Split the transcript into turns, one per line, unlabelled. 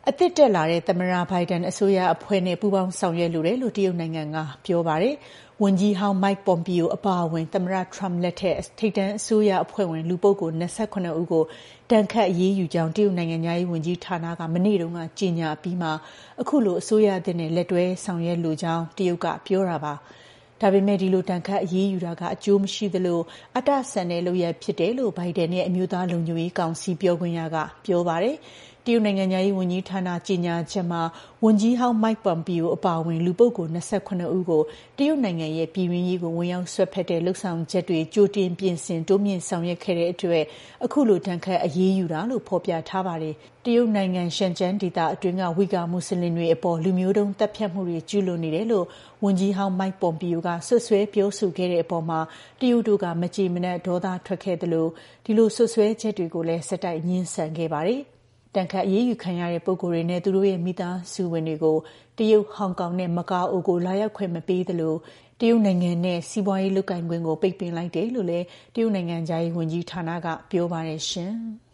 အသစ်တက်လာတဲ့သမ္မတဘိုင်ဒန်အစိုးရအဖွဲ့နဲ့ပူးပေါင်းဆောင်ရွက်လိုတယ်လို့တရုတ်နိုင်ငံကပြောပါတယ်။ဝန်ကြီးဟောင်း Mike Pompeo အပါအဝင်သမ္မတ Trump လက်ထက်ထိပ်တန်းအစိုးရအဖွဲ့ဝင်လူပုဂ္ဂိုလ်28ဦးကိုတန်ခတ်အရေးယူကြောင်းတရုတ်နိုင်ငံသားရေးဝန်ကြီးဌာနကမနေ့တုန်းကကြေညာပြီးမှအခုလိုအစိုးရအသစ်နဲ့လက်တွဲဆောင်ရွက်လိုကြောင်းတရုတ်ကပြောတာပါ။ဒါပေမဲ့ဒီလိုတန်ခတ်အရေးယူတာကအကျိုးမရှိသလိုအတဆန်တဲ့လုပ်ရဖြစ်တယ်လို့ဘိုင်ဒန်ရဲ့အမျိုးသားလုံခြုံရေးကောင်စီပြောခွင့်ရကပြောပါတယ်။တရုတ်နိုင်ငံသားရေးဝန်ကြီးဌာနကြေညာချက်မှာဝန်ကြီးဟောင်း Mike Pompeo အပါအဝင်လူပုဂ္ဂိုလ်28ဦးကိုတရုတ်နိုင်ငံရဲ့ပြည်တွင်းရေးကိုဝင်ရောက်ဆွတ်ဖက်တဲ့လှုပ်ဆောင်ချက်တွေကြိုတင်ပြင်ဆင်တိုးမြင့်ဆောင်ရွက်ခဲ့တဲ့အတွက်အခုလိုတန်ခတ်အရေးယူတာလို့ဖော်ပြထားပါတယ်။တရုတ်နိုင်ငံရှန်ကျန်းဒေသအတွင်းကဝီဂါမွတ်စလင်တွေအပေါ်လူမျိုးတုံးတပ်ဖြတ်မှုတွေကျူးလွန်နေတယ်လို့ဝန်ကြီးဟောင်း Mike Pompeo ကဆွဆွဲပြောဆိုခဲ့တဲ့အပေါ်မှာတရုတ်တို့ကမကြေမနက်ဒေါသထွက်ခဲ့သလိုဒီလိုဆွဆွဲချက်တွေကိုလည်းစက်တိုက်ညှင်းဆန်ခဲ့ပါတယ်။တန်ခတ်အရေးယူခံရတဲ့ပုဂ္ဂိုလ်တွေနဲ့သူတို့ရဲ့မိသားစုဝင်တွေကိုတရုတ်ဟောင်ကောင်နဲ့မကာအိုကိုလာရောက်ခွင့်မပေးသလိုတရုတ်နိုင်ငံနဲ့စီးပွားရေးလုပ်ကိုင်ခွင့်ကိုပိတ်ပင်လိုက်တယ်လို့လည်းတရုတ်နိုင်ငံသားရေးဝန်ကြီးဌာနကပြောပါတယ်ရှင်။